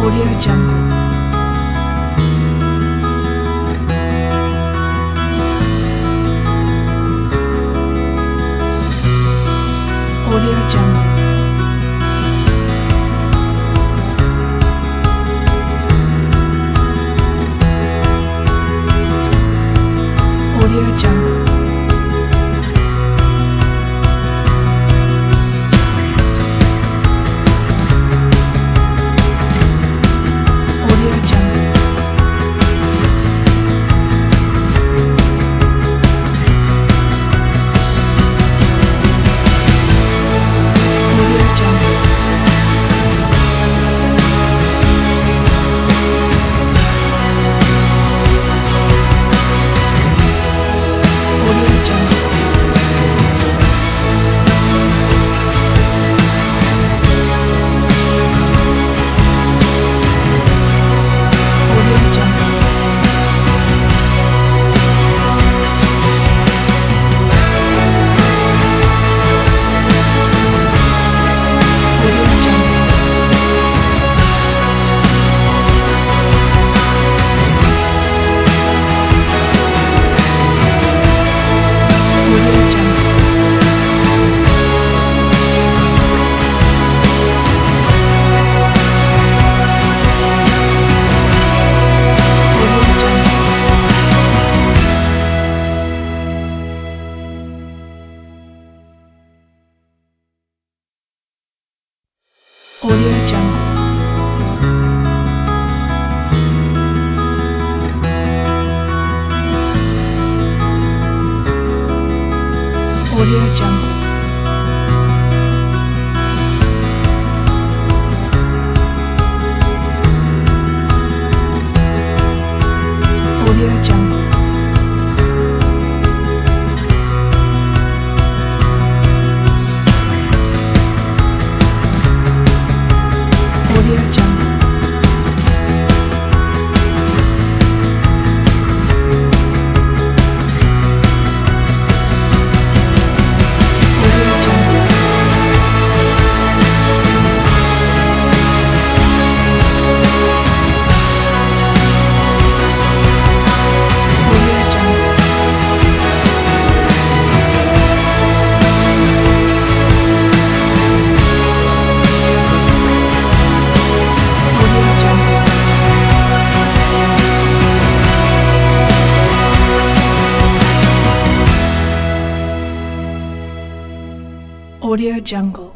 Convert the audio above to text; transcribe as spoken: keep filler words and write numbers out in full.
Audio Jungle. Audio Jungle. Audio Jungle. Audio Jungle. Audio Jungle. Audio Jungle. Audio Jungle. Audio Jungle. Audio Jungle. Audio Jungle. Audio Jungle. Audio Jungle. Audio Jungle. Audio Jungle. Audio Jungle. Audio Jungle. Audio Jungle. Audio Jungle.